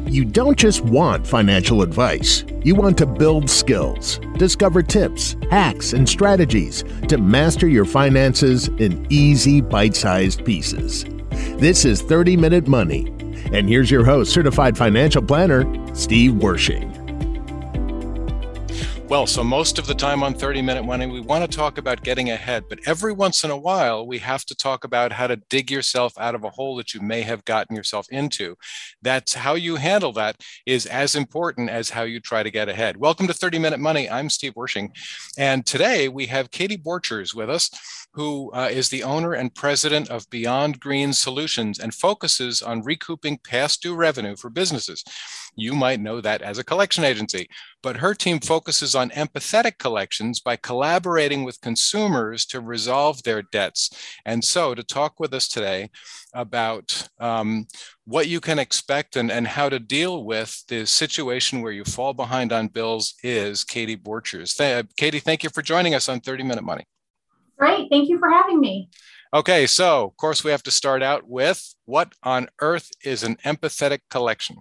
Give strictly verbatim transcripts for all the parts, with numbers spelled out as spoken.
You don't just want financial advice. You want to build skills, discover tips, hacks, and strategies to master your finances in easy, bite-sized pieces. This is thirty minute Money. And here's your host, certified financial planner, Steve Wershing. Well, so most of the time on thirty minute Money, we want to talk about getting ahead, but every once in a while, we have to talk about how to dig yourself out of a hole that you may have gotten yourself into. That's how you handle that is as important as how you try to get ahead. Welcome to thirty minute Money. I'm Steve Wershing, and today we have Katie Borchers with us, who uh, is the owner and president of Beyond Green Solutions and focuses on recouping past due revenue for businesses. You might know that as a collection agency, but her team focuses on empathetic collections by collaborating with consumers to resolve their debts. And so to talk with us today about um, what you can expect and, and how to deal with the situation where you fall behind on bills is Katie Borchers. Th- Katie, thank you for joining us on thirty minute Money. Great. Thank you for having me. Okay, so of course we have to start out with what on earth is an empathetic collection?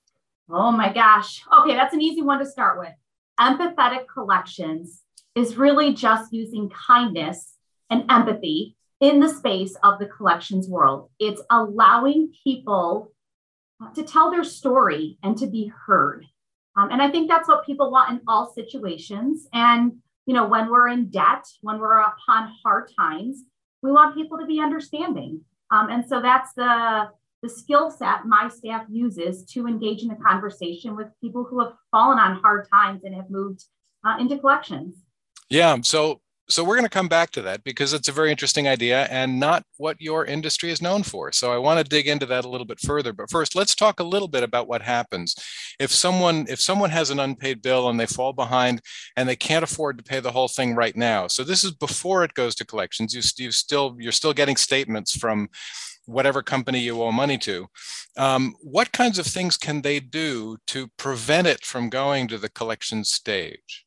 Oh my gosh. Okay, that's an easy one to start with. Empathetic collections is really just using kindness and empathy in the space of the collections world. It's allowing people to tell their story and to be heard. Um, and I think that's what people want in all situations. And, you know, when we're in debt, when we're upon hard times, we want people to be understanding. Um, and so that's the the skill set my staff uses to engage in the conversation with people who have fallen on hard times and have moved uh, into collections. Yeah, so so we're going to come back to that because it's a very interesting idea and not what your industry is known for. So I want to dig into that a little bit further. But first, let's talk a little bit about what happens if someone if someone has an unpaid bill and they fall behind and they can't afford to pay the whole thing right now. So this is before it goes to collections. You, you still you're still getting statements from whatever company you owe money to. Um, what kinds of things can they do to prevent it from going to the collection stage?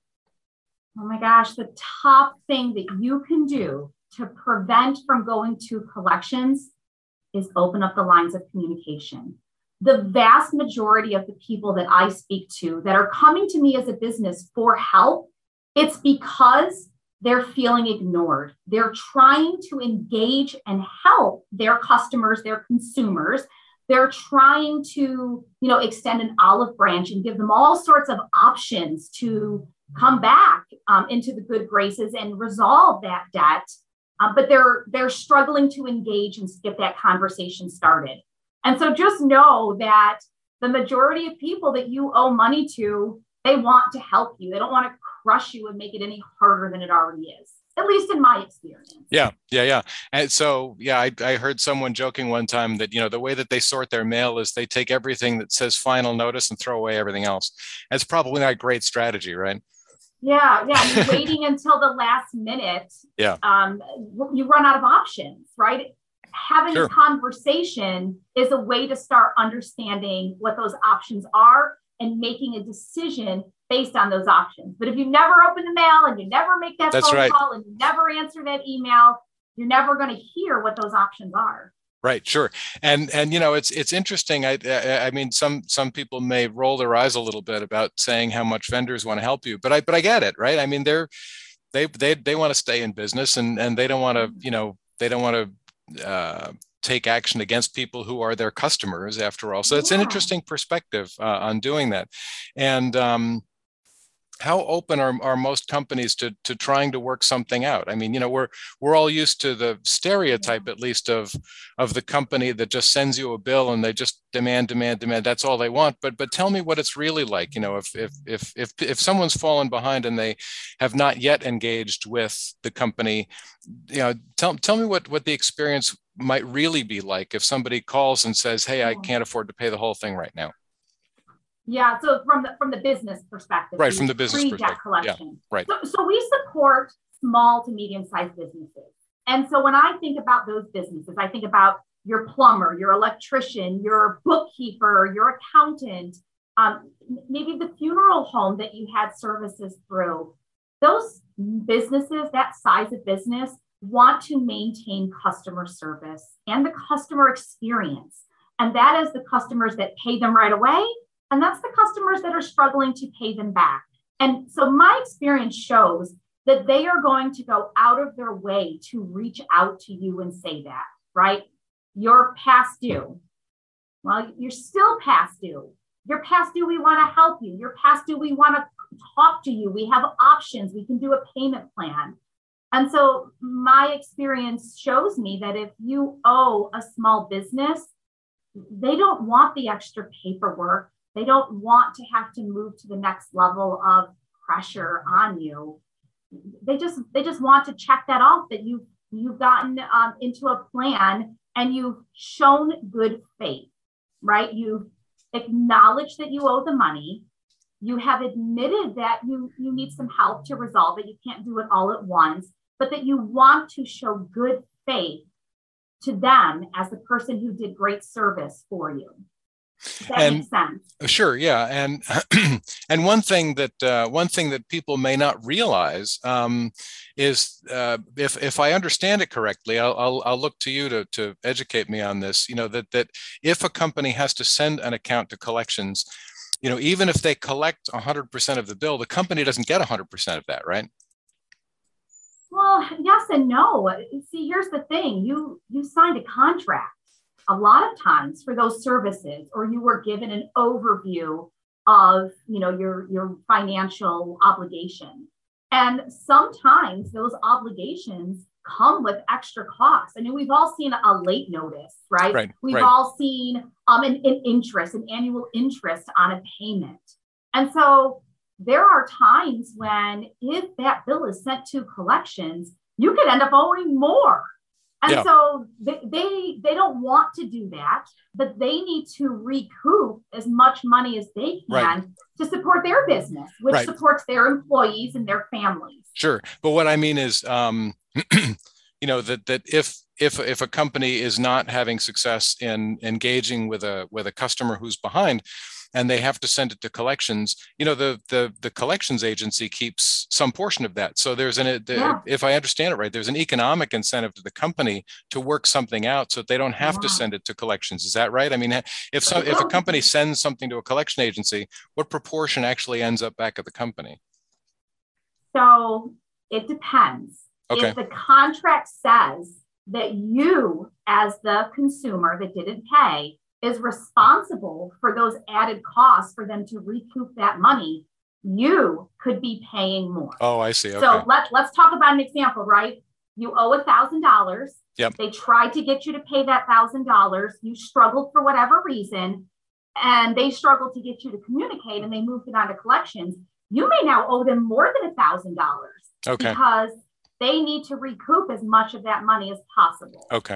Oh my gosh, the top thing that you can do to prevent from going to collections is open up the lines of communication. The vast majority of the people that I speak to that are coming to me as a business for help, it's because they're feeling ignored. They're trying to engage and help their customers, their consumers. They're trying to, you know, extend an olive branch and give them all sorts of options to come back um, into the good graces and resolve that debt. Uh, but they're they're struggling to engage and get that conversation started. And so just know that the majority of people that you owe money to, they want to help you. They don't want to crush you and make it any harder than it already is, at least in my experience. Yeah, yeah, yeah. And so, yeah, I, I heard someone joking one time that, you know, the way that they sort their mail is they take everything that says final notice and throw away everything else. That's probably not a great strategy, right? Yeah, yeah. I mean, waiting until the last minute, yeah. um, you run out of options, right? Having Sure. a conversation is a way to start understanding what those options are and making a decision based on those options. But if you never open the mail and you never make that That's phone right. call and you never answer that email, you're never going to hear what those options are. Right, sure, and and you know it's it's interesting. I I mean some some people may roll their eyes a little bit about saying how much vendors want to help you, but I but I get it, right? I mean they're they they they want to stay in business and and they don't want to you know they don't want to uh, take action against people who are their customers after all. So it's Yeah. an interesting perspective uh, on doing that, and. Um, How open are, are most companies to, to trying to work something out? I mean, you know, we're we're all used to the stereotype, at least, of of the company that just sends you a bill and they just demand, demand, demand. That's all they want. But but tell me what it's really like. You know, if if if if if someone's fallen behind and they have not yet engaged with the company, you know, tell tell me what what the experience might really be like if somebody calls and says, "Hey, I can't afford to pay the whole thing right now." Yeah, so from the from the business perspective, Right, from the business perspective, collection. Yeah, right. So, so we support small to medium-sized businesses. And so when I think about those businesses, I think about your plumber, your electrician, your bookkeeper, your accountant, um, maybe the funeral home that you had services through. Those businesses, that size of business, want to maintain customer service and the customer experience. And that is the customers that pay them right away And that's the customers that are struggling to pay them back. And so my experience shows that they are going to go out of their way to reach out to you and say that, right? You're past due. Well, you're still past due. You're past due. We want to help you. You're past due. We want to talk to you. We have options. We can do a payment plan. And so my experience shows me that if you owe a small business, they don't want the extra paperwork. They don't want to have to move to the next level of pressure on you. They just they just want to check that off, that you you've gotten um, into a plan and you've shown good faith, right? You've acknowledged that you owe the money. You have admitted that you, you need some help to resolve it. You can't do it all at once, but that you want to show good faith to them as the person who did great service for you. Does that and make sense? Sure, yeah, and and one thing that uh, one thing that people may not realize um, is uh, if if I understand it correctly, I'll, I'll I'll look to you to to educate me on this. You know that that if a company has to send an account to collections, you know, even if they collect one hundred percent of the bill, the company doesn't get one hundred percent of that, right? Well, yes and no. See, here's the thing: you you signed a contract a lot of times for those services, or you were given an overview of, you know, your, your financial obligation. And sometimes those obligations come with extra costs. I mean, we've all seen a late notice, right? Right, we've right. all seen um, an, an interest, an annual interest on a payment. And so there are times when if that bill is sent to collections, you could end up owing more. And Yeah. so they, they they don't want to do that, but they need to recoup as much money as they can Right. to support their business, which Right. supports their employees and their families. Sure, but what I mean is, um, you know, that that if if if a company is not having success in engaging with a with a customer who's behind, and they have to send it to collections, you know, the the the collections agency keeps some portion of that. So there's an, Yeah. if I understand it right, there's an economic incentive to the company to work something out so that they don't have to Yeah. send it to collections. Is that right? I mean, if so, if a company sends something to a collection agency, what proportion actually ends up back at the company? So it depends. Okay. If the contract says that you, as the consumer that didn't pay, is responsible for those added costs for them to recoup that money, you could be paying more. Oh, I see. Okay. So let, let's talk about an example, right? You owe one thousand dollars. Yep. They tried to get you to pay that one thousand dollars. You struggled for whatever reason, and they struggled to get you to communicate, and they moved it on to collections. You may now owe them more than one thousand dollars Okay. because they need to recoup as much of that money as possible. Okay.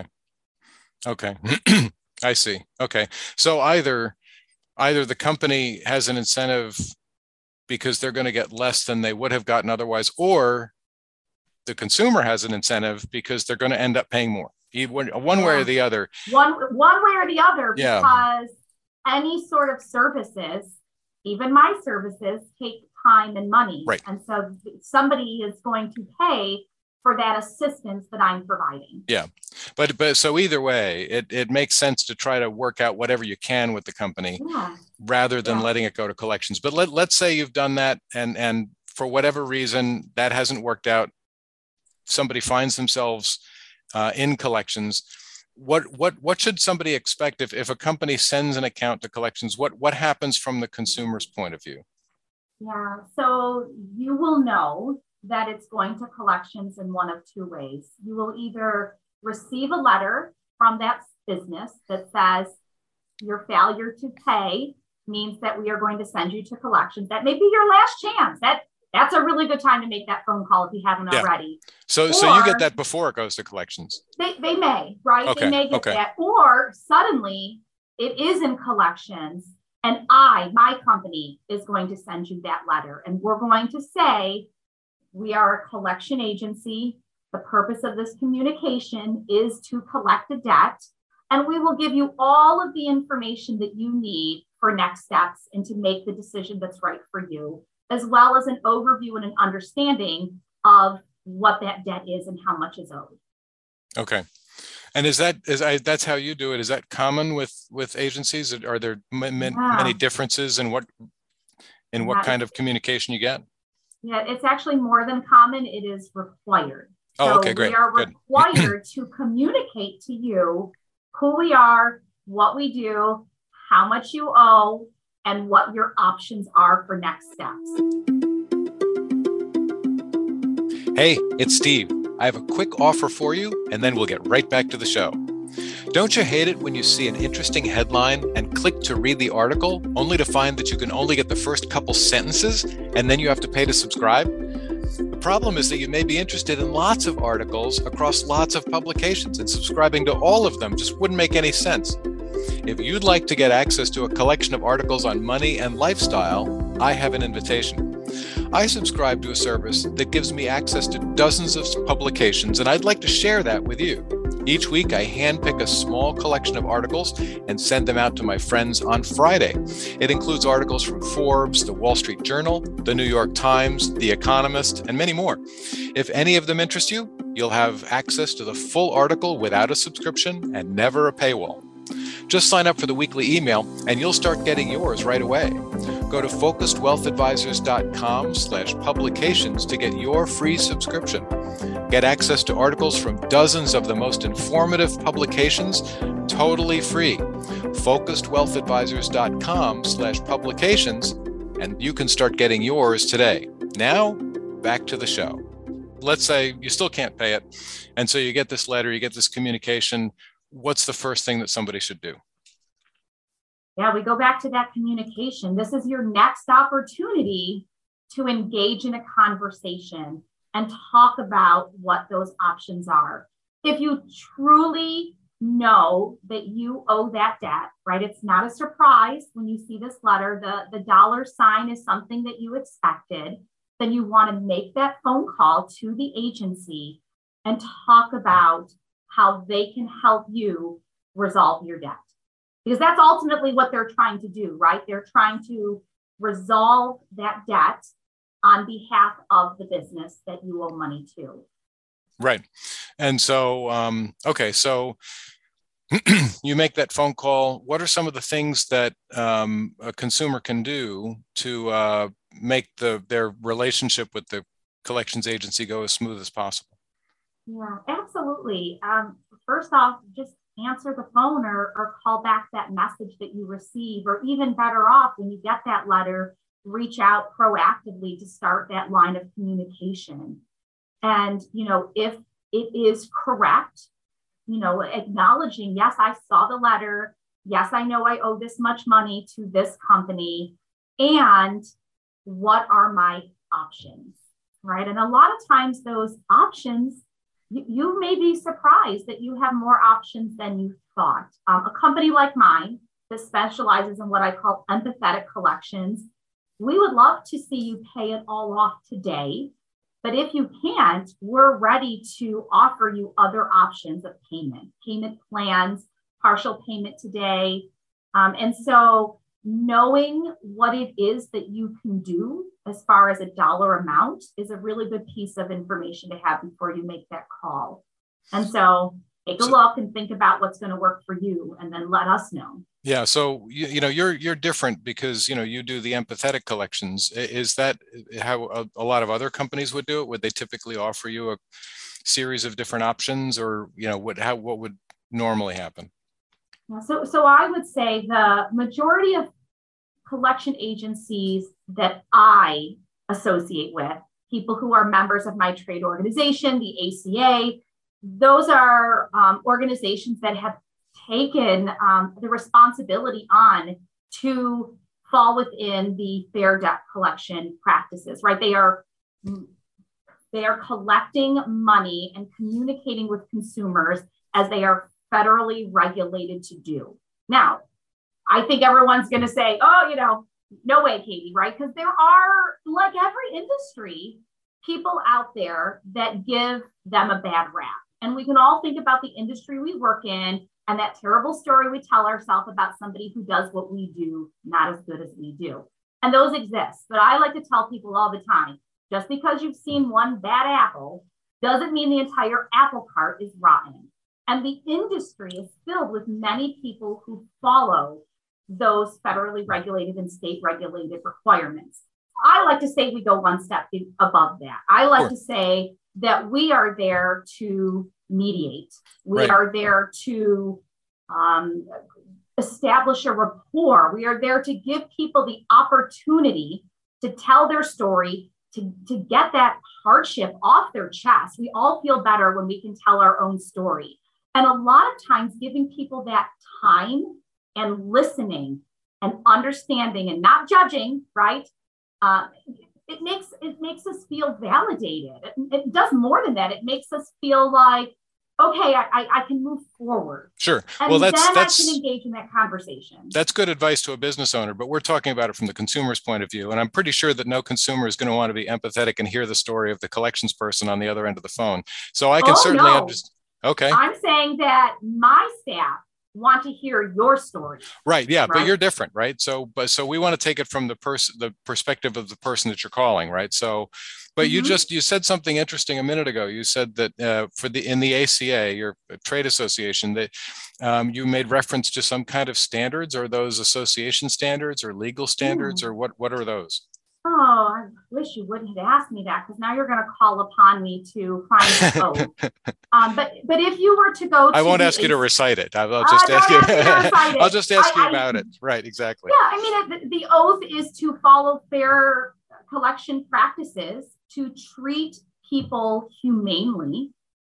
Okay. I see. Okay. So either either the company has an incentive because they're going to get less than they would have gotten otherwise, or the consumer has an incentive because they're going to end up paying more. One, one way or the other. One one way or the other, Yeah. because any sort of services, even my services, take time and money. Right. And so somebody is going to pay for that assistance that I'm providing. Yeah. But but so either way, it, it makes sense to try to work out whatever you can with the company Yeah. rather than Yeah. letting it go to collections. But let, let's say you've done that and, and for whatever reason that hasn't worked out. Somebody finds themselves uh, in collections. What what what should somebody expect if, if a company sends an account to collections? What what happens from the consumer's point of view? Yeah. So you will know that it's going to collections in one of two ways. You will either receive a letter from that business that says your failure to pay means that we are going to send you to collections. That may be your last chance. That that's a really good time to make that phone call if you haven't Yeah. already. So Or- so you get that before it goes to collections. They, they may, right? Okay, They may get okay. that. Or suddenly it is in collections and I, my company, is going to send you that letter. And we're going to say, we are a collection agency. The purpose of this communication is to collect a debt. And we will give you all of the information that you need for next steps and to make the decision that's right for you, as well as an overview and an understanding of what that debt is and how much is owed. Okay. And is that is I, that's how you do it? Is that common with with agencies? Are there m- Yeah. many differences in what in what Yeah, kind of communication you get? Yeah, it's actually more than common. It is required. Oh, so okay, great. We are Good. required to communicate to you who we are, what we do, how much you owe, and what your options are for next steps. Hey, it's Steve. I have a quick offer for you, and then we'll get right back to the show. Don't you hate it when you see an interesting headline and click to read the article, only to find that you can only get the first couple sentences, and then you have to pay to subscribe? The problem is that you may be interested in lots of articles across lots of publications, and subscribing to all of them just wouldn't make any sense. If you'd like to get access to a collection of articles on money and lifestyle, I have an invitation. I subscribe to a service that gives me access to dozens of publications, and I'd like to share that with you. Each week, I handpick a small collection of articles and send them out to my friends on Friday. It includes articles from Forbes, the Wall Street Journal, the New York Times, The Economist, and many more. If any of them interest you, you'll have access to the full article without a subscription and never a paywall. Just sign up for the weekly email and you'll start getting yours right away. Go to focused wealth advisors dot com slash publications to get your free subscription. Get access to articles from dozens of the most informative publications totally free. focused wealth advisors dot com slash publications, and you can start getting yours today. Now, back to the show. Let's say you still can't pay it, and so you get this letter, you get this communication. What's the first thing that somebody should do? Yeah, we go back to that communication. This is your next opportunity to engage in a conversation and talk about what those options are. If you truly know that you owe that debt, right? It's not a surprise when you see this letter, the, the dollar sign is something that you expected, then you want to make that phone call to the agency and talk about how they can help you resolve your debt. Because that's ultimately what they're trying to do, right? They're trying to resolve that debt on behalf of the business that you owe money to. Right. And so, um, okay, so you make that phone call. What are some of the things that um, a consumer can do to uh, make the their relationship with the collections agency go as smooth as possible? Yeah, absolutely. Um, first off, just answer the phone or, or call back that message that you receive, or even better off, when you get that letter, reach out proactively to start that line of communication. And, you know, if it is correct, you know, acknowledging, yes, I saw the letter. Yes, I know I owe this much money to this company. And what are my options, right? And a lot of times those options, you, you may be surprised that you have more options than you thought. Um, a company like mine that specializes in what I call empathetic collections, we would love to see you pay it all off today. But if you can't, we're ready to offer you other options of payment, payment plans, partial payment today. Um, and so knowing what it is that you can do as far as a dollar amount is a really good piece of information to have before you make that call. And so take a look and think about what's going to work for you, and then let us know. Yeah. So, you, you know, you're, you're different because, you know, you do the empathetic collections. Is that how a, a lot of other companies would do it? Would they typically offer you a series of different options, or, you know, what, how, what would normally happen? Yeah, so, so I would say the majority of collection agencies that I associate with, people who are members of my trade organization, the A C A, those are um, organizations that have taken um, the responsibility on to fall within the fair debt collection practices, right? They are, they are collecting money and communicating with consumers as they are federally regulated to do. Now, I think everyone's going to say, oh, you know, no way, Katie, right? Because there are, like every industry, people out there that give them a bad rap. And we can all think about the industry we work in and that terrible story we tell ourselves about somebody who does what we do not as good as we do. And those exist. But I like to tell people all the time, just because you've seen one bad apple doesn't mean the entire apple cart is rotten. And the industry is filled with many people who follow those federally regulated and state regulated requirements. I like to say we go one step above that. I like sure. to say that we are there to mediate. We right. are there to um, establish a rapport. We are there to give people the opportunity to tell their story, to, to get that hardship off their chest. We all feel better when we can tell our own story. And a lot of times giving people that time and listening and understanding and not judging, right? Uh, it makes it makes us feel validated. It, it does more than that. It makes us feel like, okay, I, I, I can move forward. Sure. And well, that's then that's I can engage in that conversation. That's good advice to a business owner, but we're talking about it from the consumer's point of view. And I'm pretty sure that no consumer is going to want to be empathetic and hear the story of the collections person on the other end of the phone. So I can oh, certainly no. understand. Okay. I'm saying that my staff want to hear your story. Right. Yeah. Right? But you're different, right? So, but so we want to take it from the person, the perspective of the person that you're calling, right? So, but mm-hmm. you just, you said something interesting a minute ago. You said that uh, for the, in the A C A, your trade association, that um, you made reference to some kind of standards. Are those association standards or legal standards mm. or what, what are those? Oh, I wish you wouldn't have asked me that, because now you're going to call upon me to find the oath. um, but but if you were to go, to I won't ask you to recite it. I'll just uh, ask you. Ask I'll just ask I, you about I, it. Right? Exactly. Yeah, I mean, the, the oath is to follow fair collection practices, to treat people humanely,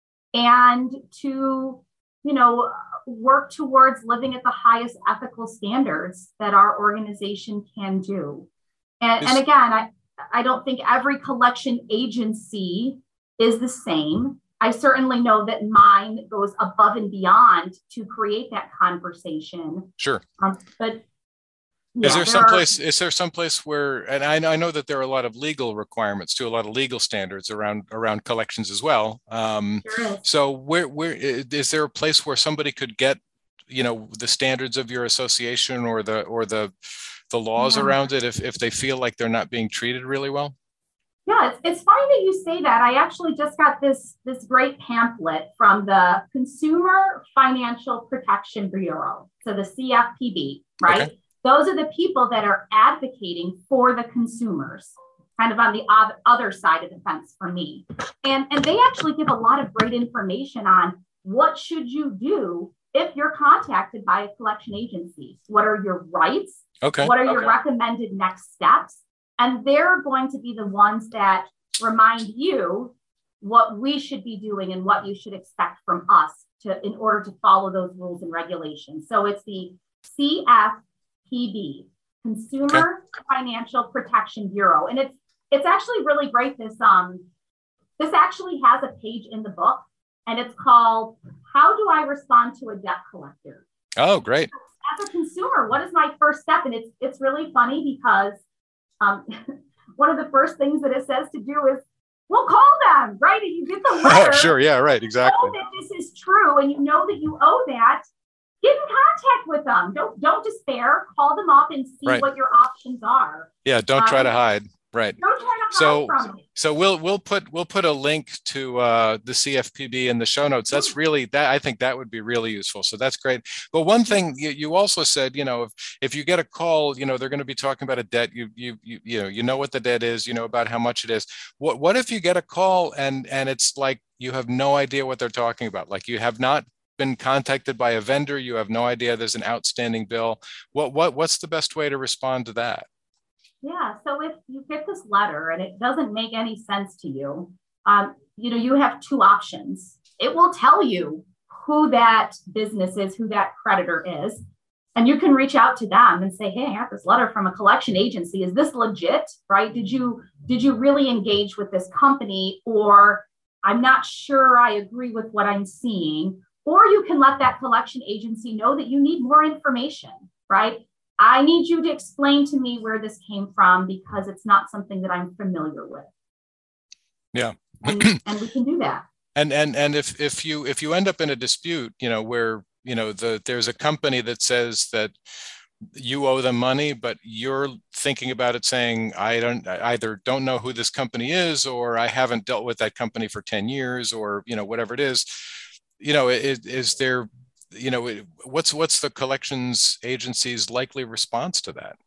and to, you know, work towards living at the highest ethical standards that our organization can do. And, and again, I, I don't think every collection agency is the same. I certainly know that mine goes above and beyond to create that conversation. Sure. Um, but yeah, is there, there some are, place, is there some place where, and I know, I know that there are a lot of legal requirements too, a lot of legal standards around, around collections as well. Um, sure so where, where, is there a place where somebody could get, you know, the standards of your association or the, or the, the laws yeah. around it if, if they feel like they're not being treated really well? Yeah, it's, it's funny that you say that. I actually just got this, this great pamphlet from the Consumer Financial Protection Bureau, so the C F P B, right? Okay. Those are the people that are advocating for the consumers, kind of on the other side of the fence for me. And, and they actually give a lot of great information on what should you do if you're contacted by a collection agency. What are your rights? Okay. What are your okay. recommended next steps? And they're going to be the ones that remind you what we should be doing and what you should expect from us to in order to follow those rules and regulations. So it's the C F P B, Consumer okay. Financial Protection Bureau. And it's it's actually really great. This um this actually has a page in the book, and it's called How Do I Respond to a Debt Collector? Oh, great. As a consumer, what is my first step? And it's it's really funny because um, one of the first things that it says to do is, well, call them, right? And you get the letter. Sure, yeah, right, exactly. You know that this is true, and you know that you owe that. Get in contact with them. Don't don't despair. Call them up and see right. what your options are. Yeah, don't um, try to hide. Right. Don't try to hide so, from it. So we'll we'll put we'll put a link to uh, the C F P B in the show notes. That's really that I think that would be really useful. So that's great. But one thing you, you also said, you know, if if you get a call, you know, they're going to be talking about a debt. You you you you know you know what the debt is. You know about how much it is. What what if you get a call and and it's like you have no idea what they're talking about? Like you have not been contacted by a vendor. You have no idea there's an outstanding bill. What what what's the best way to respond to that? Yeah, so if you get this letter and it doesn't make any sense to you, um, you know, you have two options. It will tell you who that business is, who that creditor is, and you can reach out to them and say, hey, I got this letter from a collection agency. Is this legit, right? Did you, did you really engage with this company? Or I'm not sure I agree with what I'm seeing. Or you can let that collection agency know that you need more information, right? I need you to explain to me where this came from because it's not something that I'm familiar with. Yeah. And, and we can do that. And and and if if you if you end up in a dispute, you know, where, you know, the there's a company that says that you owe them money, but you're thinking about it saying, I don't I either don't know who this company is, or I haven't dealt with that company for ten years, or, you know, whatever it is. you know, is, is there, you know, what's what's the collections agency's likely response to that?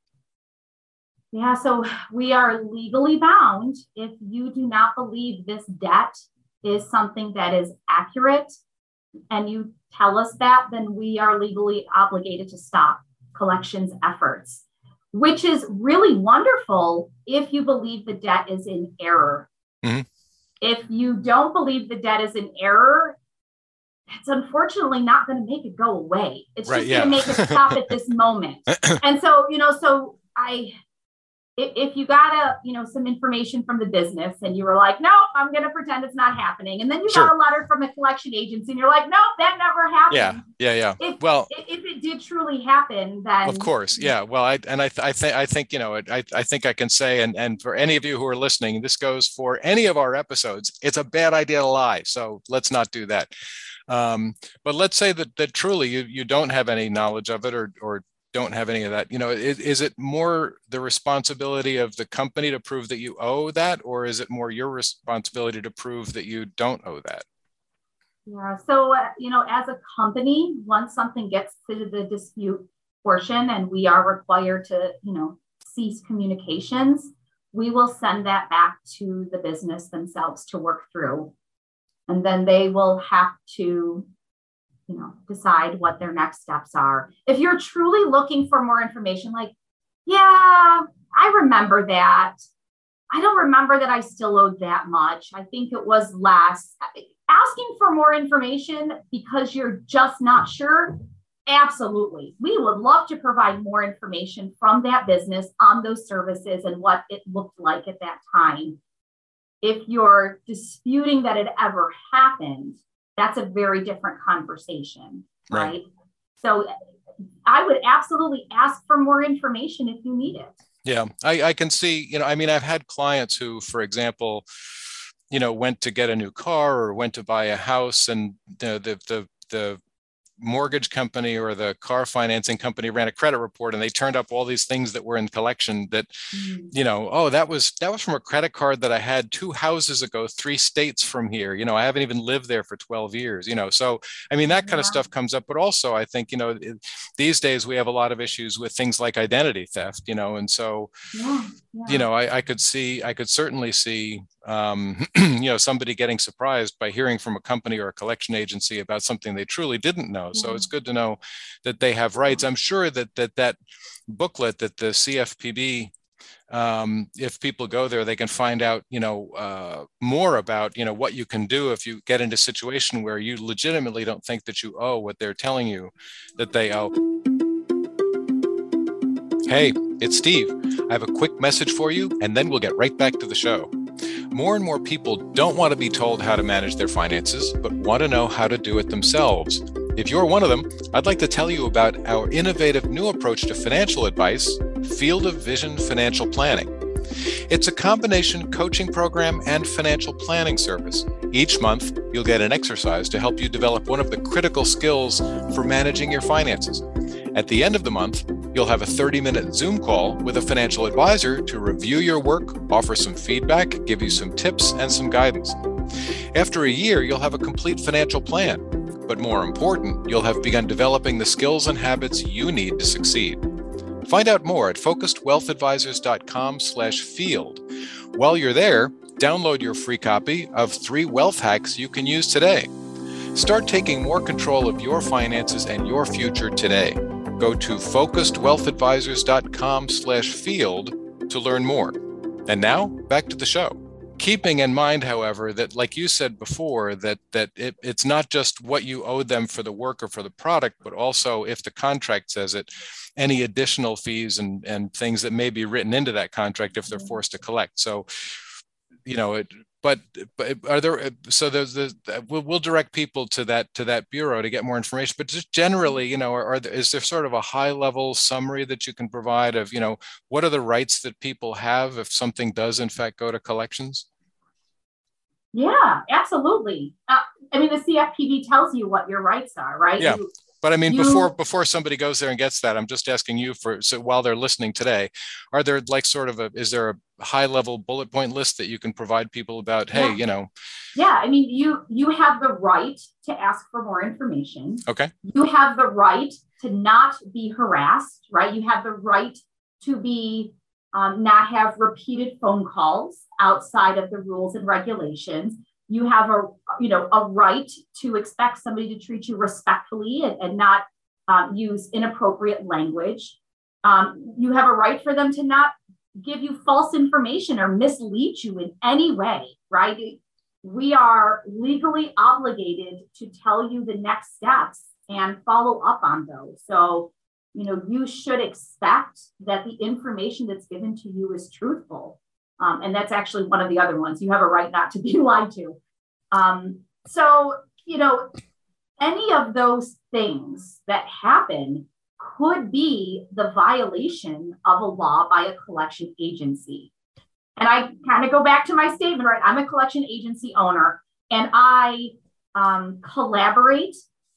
Yeah, so we are legally bound. If you do not believe this debt is something that is accurate and you tell us that, then we are legally obligated to stop collections efforts, which is really wonderful if you believe the debt is in error. Mm-hmm. If you don't believe the debt is in error, it's unfortunately not going to make it go away. It's right, just yeah. going to make it stop at this moment. And so, you know, so I, if, if you got a, you know, some information from the business and you were like, no, I'm going to pretend it's not happening. And then you sure. got a letter from a collection agency and you're like, no, that never happened. Yeah, yeah, yeah. If, well, if, if it did truly happen, then. Of course. Yeah. Well, I, and I, th- I think, I think, you know, I, I think I can say, and, and for any of you who are listening, this goes for any of our episodes, it's a bad idea to lie. So let's not do that. Um, but let's say that, that truly you, you don't have any knowledge of it or, or don't have any of that, you know, is, is it more the responsibility of the company to prove that you owe that, or is it more your responsibility to prove that you don't owe that? Yeah. So, uh, you know, as a company, once something gets to the dispute portion and we are required to, you know, cease communications, we will send that back to the business themselves to work through. And then they will have to, you know, decide what their next steps are. If you're truly looking for more information, like, yeah, I remember that. I don't remember that I still owed that much. I think it was less. Asking for more information because you're just not sure. Absolutely. We would love to provide more information from that business on those services and what it looked like at that time. If you're disputing that it ever happened, that's a very different conversation, right? right? So I would absolutely ask for more information if you need it. Yeah, I, I can see, you know, I mean, I've had clients who, for example, you know, went to get a new car or went to buy a house, and the the the, the mortgage company or the car financing company ran a credit report, and they turned up all these things that were in collection that, mm-hmm. you know, oh, that was that was from a credit card that I had two houses ago, three states from here. You know, I haven't even lived there for twelve years, you know. So, I mean, that kind yeah. of stuff comes up. But also, I think, you know, it, these days we have a lot of issues with things like identity theft, you know, and so, yeah. Yeah. you know, I, I could see, I could certainly see, um, you know, somebody getting surprised by hearing from a company or a collection agency about something they truly didn't know. So it's good to know that they have rights. I'm sure that that that booklet that the C F P B, um, if people go there, they can find out, you know, uh, more about, you know, what you can do if you get into a situation where you legitimately don't think that you owe what they're telling you that they owe. Hey, it's Steve. I have a quick message for you, and then we'll get right back to the show. More and more people don't want to be told how to manage their finances, but want to know how to do it themselves. If you're one of them, I'd like to tell you about our innovative new approach to financial advice, Field of Vision Financial Planning. It's a combination coaching program and financial planning service. Each month, you'll get an exercise to help you develop one of the critical skills for managing your finances. At the end of the month, you'll have a thirty-minute Zoom call with a financial advisor to review your work, offer some feedback, give you some tips and some guidance. After a year, you'll have a complete financial plan. But more important, you'll have begun developing the skills and habits you need to succeed. Find out more at focused wealth advisors dot com slash field. While you're there, download your free copy of three wealth hacks you can use today. Start taking more control of your finances and your future today. Go to focused wealth advisors dot com slash field to learn more. And now, back to the show. Keeping in mind, however, that like you said before, that that it, it's not just what you owe them for the work or for the product, but also if the contract says it, any additional fees and, and things that may be written into that contract if they're forced to collect. So, you know, it, but, but are there, so there's the, we'll, we'll direct people to that, to that bureau to get more information, but just generally, you know, are, are there, is there sort of a high level summary that you can provide of, you know, what are the rights that people have if something does in fact go to collections? Yeah, absolutely. Uh, I mean, the C F P B tells you what your rights are, right? Yeah. You, But I mean, You, before before somebody goes there and gets that, I'm just asking you for, so while they're listening today, are there like sort of a, is there a high level bullet point list that you can provide people about, hey, yeah. you know? Yeah, I mean, you you have the right to ask for more information. Okay. You have the right to not be harassed, right? You have the right to be um, not have repeated phone calls outside of the rules and regulations. You have a, you know, a right to expect somebody to treat you respectfully and, and not um, use inappropriate language. Um, you have a right for them to not give you false information or mislead you in any way, right? We are legally obligated to tell you the next steps and follow up on those. So, you know, you should expect that the information that's given to you is truthful. Um, and that's actually one of the other ones. You have a right not to be lied to. Um, so, you know, any of those things that happen could be the violation of a law by a collection agency. And I kind of go back to my statement, right? I'm a collection agency owner, and I um, collaborate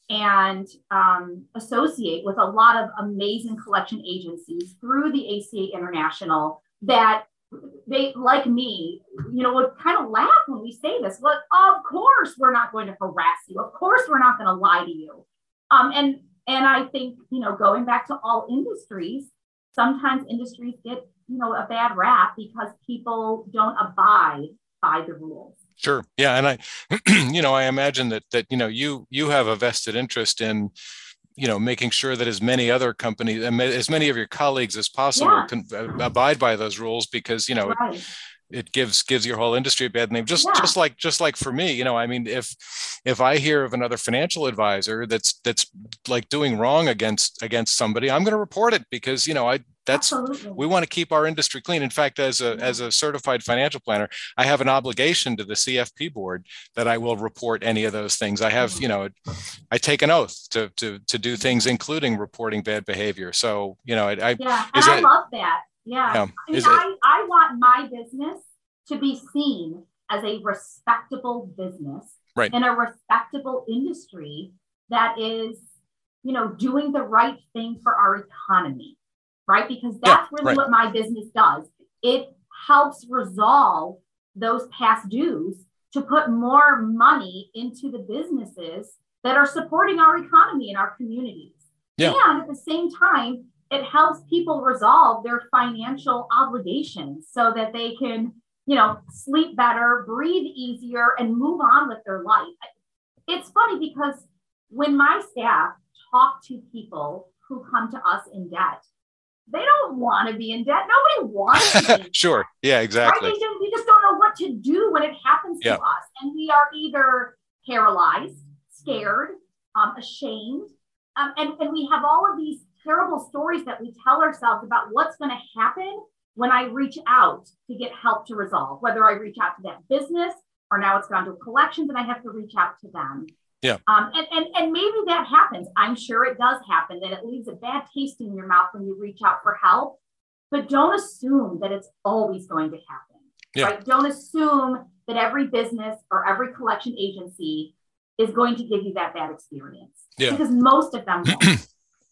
and um, associate with a lot of amazing collection agencies through the A C A International that they, like me, you know, would kind of laugh when we say this. Well, of course, we're not going to harass you. Of course, we're not going to lie to you. Um, and, and I think, you know, going back to all industries, sometimes industries get, you know, a bad rap because people don't abide by the rules. Sure. Yeah. And I, you know, I imagine that, that, you know, you, you have a vested interest in, you know, making sure that as many other companies, as many of your colleagues as possible Yeah. can abide by those rules, because, you know, Right. it, it gives gives your whole industry a bad name. Just Yeah. just like just like for me, you know, I mean, if if I hear of another financial advisor that's that's like doing wrong against against somebody, I'm going to report it, because, you know, I that's Absolutely. we want to keep our industry clean. In fact, as a Yeah. as a certified financial planner, I have an obligation to the C F P board that I will report any of those things. I have, you know, I take an oath to to to do things, including reporting bad behavior. So, you know, I, I yeah, and is I it, love that. Yeah, yeah, I mean, is it, I, I want my business to be seen as a respectable business right. in a respectable industry that is, you know, doing the right thing for our economy, right? Because that's Yeah, really right. what my business does. It helps resolve those past dues to put more money into the businesses that are supporting our economy and our communities. Yeah. And at the same time, it helps people resolve their financial obligations so that they can, you know, sleep better, breathe easier, and move on with their life. It's funny because when my staff talk to people who come to us in debt, they don't want to be in debt. Nobody wants to be in debt. Sure. Yeah, exactly. Right? They just, we just don't know what to do when it happens Yeah. to us. And we are either paralyzed, scared, um, ashamed, um, and, and we have all of these terrible stories that we tell ourselves about what's going to happen when I reach out to get help to resolve, whether I reach out to that business or now it's gone to collections and I have to reach out to them. Yeah. Um, and, and, and maybe that happens. I'm sure it does happen, that it leaves a bad taste in your mouth when you reach out for help, but don't assume that it's always going to happen. Yeah. Right? Don't assume that every business or every collection agency is going to give you that bad experience. Yeah. Because most of them won't.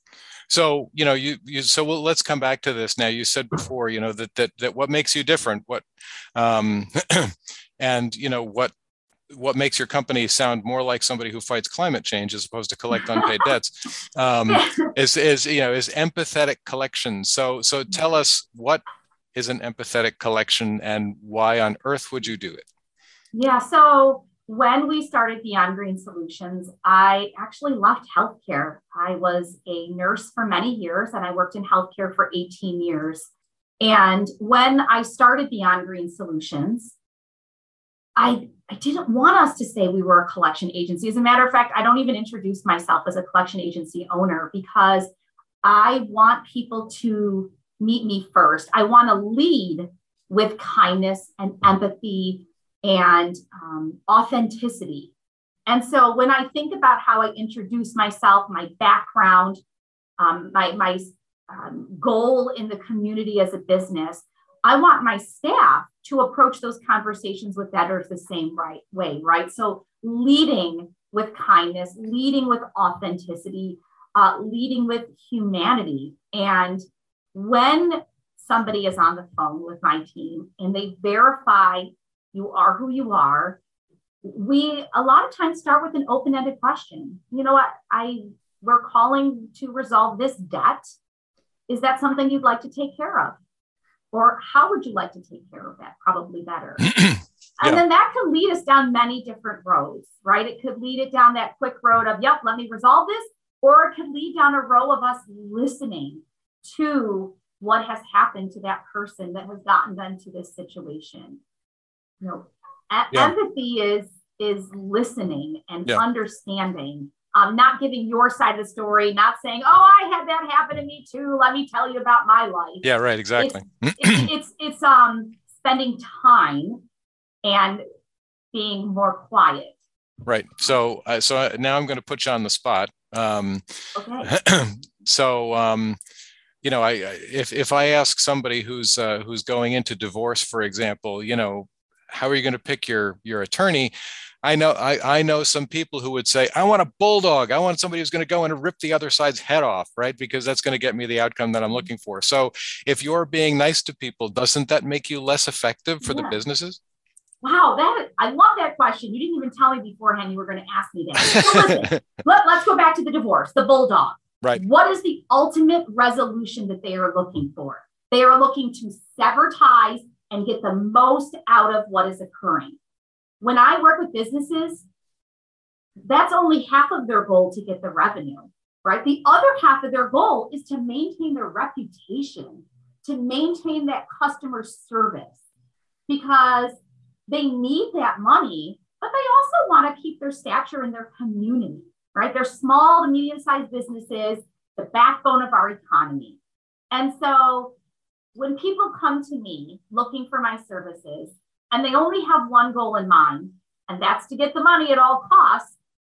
So, you know, you, you, so we'll, let's come back to this now. You said before, you know, that, that, that what makes you different, what, um, and, you know, what, what makes your company sound more like somebody who fights climate change as opposed to collect unpaid debts, um, is, is, you know, is empathetic collection. So, so tell us, what is an empathetic collection and why on earth would you do it? Yeah. So when we started Beyond Green Solutions, I actually left healthcare. I was a nurse for many years and I worked in healthcare for eighteen years. And when I started Beyond Green Solutions, I, I didn't want us to say we were a collection agency. As a matter of fact, I don't even introduce myself as a collection agency owner because I want people to meet me first. I want to lead with kindness and empathy and um, authenticity. And so when I think about how I introduce myself, my background, um, my, my um, goal in the community as a business, I want my staff to approach those conversations with debtors the same right way, right? So leading with kindness, leading with authenticity, uh, leading with humanity. And when somebody is on the phone with my team and they verify you are who you are, we a lot of times start with an open-ended question. You know what? I we're calling to resolve this debt. Is that something you'd like to take care of? Or how would you like to take care of that? Probably better. yeah. And then that can lead us down many different roads, right? It could lead it down that quick road of, yep, let me resolve this. Or it could lead down a row of us listening to what has happened to that person that has gotten them to this situation. You know, a- yeah. empathy is, is listening and yeah. understanding. Um, not giving your side of the story, not saying, oh, I had that happen to me too. Let me tell you about my life. Yeah, right. Exactly. It's, it's, it's, it's um, spending time and being more quiet. Right. So, uh, so now I'm going to put you on the spot. Um, okay. so, um, you know, I, if, if I ask somebody who's, uh, who's going into divorce, for example, you know, how are you going to pick your, your attorney? I know I, I know some people who would say, I want a bulldog. I want somebody who's going to go in and rip the other side's head off, right? Because that's going to get me the outcome that I'm looking for. So if you're being nice to people, doesn't that make you less effective for yeah. the businesses? Wow, that I love that question. You didn't even tell me beforehand you were going to ask me that. So listen, let, let's go back to the divorce, the bulldog. Right. What is the ultimate resolution that they are looking for? They are looking to sever ties and get the most out of what is occurring. When I work with businesses, that's only half of their goal to get the revenue, right? The other half of their goal is to maintain their reputation, to maintain that customer service, because they need that money, but they also want to keep their stature in their community, right? They're small to medium-sized businesses, the backbone of our economy. And so when people come to me looking for my services, and they only have one goal in mind, and that's to get the money at all costs,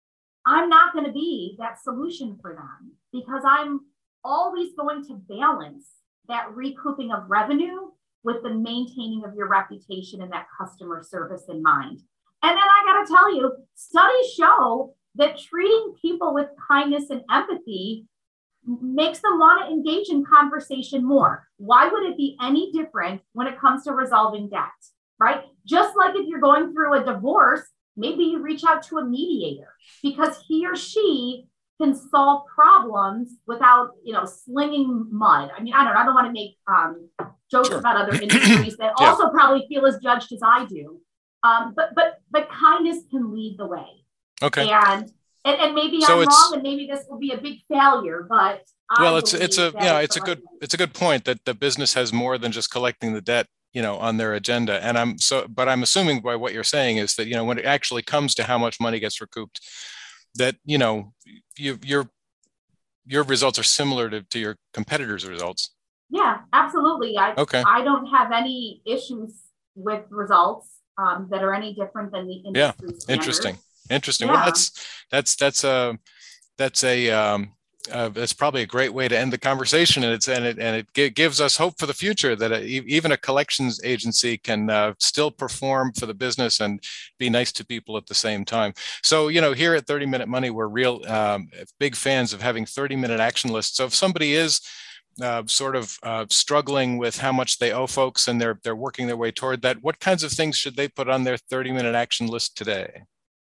I'm not going to be that solution for them, because I'm always going to balance that recouping of revenue with the maintaining of your reputation and that customer service in mind. And then I got to tell you, studies show that treating people with kindness and empathy makes them want to engage in conversation more. Why would it be any different when it comes to resolving debt? Right? Just like if you're going through a divorce, maybe you reach out to a mediator because he or she can solve problems without, you know, slinging mud. I mean, I don't know. I don't want to make um, jokes sure. about other industries that yeah. also probably feel as judged as I do. Um, but but but kindness can lead the way. Okay. And and, and maybe so I'm wrong, and maybe this will be a big failure. But well, I it's it's a yeah, it's a good way. it's a good point that the business has more than just collecting the debt, you know, on their agenda. And I'm so, but I'm assuming by what you're saying is that, you know, when it actually comes to how much money gets recouped, that, you know, you, your, your results are similar to, to your competitors' results. Yeah, absolutely. I, okay. I don't have any issues with results um, that are any different than the industry yeah. standards. Interesting. Interesting. Yeah. Well, that's, that's, that's a, that's a, um, Uh, that's probably a great way to end the conversation, and it's and it and it g- gives us hope for the future that a, even a collections agency can uh, still perform for the business and be nice to people at the same time. So, you know, here at thirty minute Money, we're real um, big fans of having thirty minute action lists. So if somebody is uh, sort of uh, struggling with how much they owe folks and they're they're working their way toward that, what kinds of things should they put on their thirty minute action list today?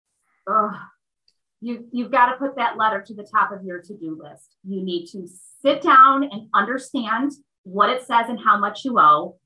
Oh. You, you've got to put that letter to the top of your to-do list. You need to sit down and understand what it says and how much you owe.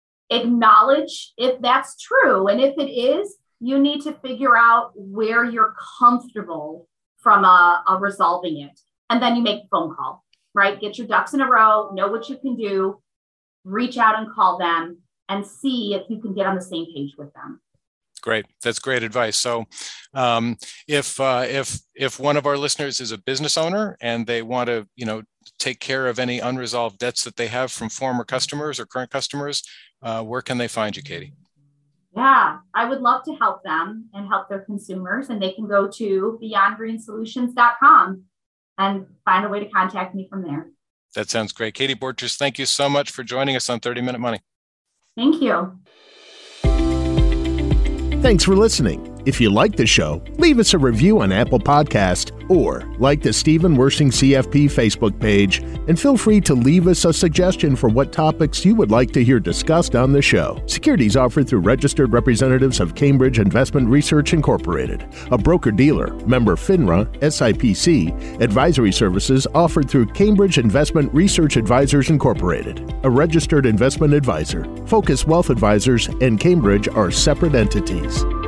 Acknowledge if that's true. And if it is, you need to figure out where you're comfortable from a, a resolving it. And then you make a phone call, right? Get your ducks in a row, know what you can do, reach out and call them and see if you can get on the same page with them. Great. That's great advice. So um, if uh, if if one of our listeners is a business owner and they want to, you know, take care of any unresolved debts that they have from former customers or current customers, uh, where can they find you, Katie? Yeah, I would love to help them and help their consumers. And they can go to beyond green solutions dot com and find a way to contact me from there. That sounds great. Katie Borchers, thank you so much for joining us on thirty minute Money. Thank you. Thanks for listening. If you like the show, leave us a review on Apple Podcast or like the Stephen Wershing C F P Facebook page, and feel free to leave us a suggestion for what topics you would like to hear discussed on the show. Securities offered through registered representatives of Cambridge Investment Research Incorporated, a broker-dealer, member FINRA, S I P C, advisory services offered through Cambridge Investment Research Advisors Incorporated, a registered investment advisor. Focus Wealth Advisors and Cambridge are separate entities.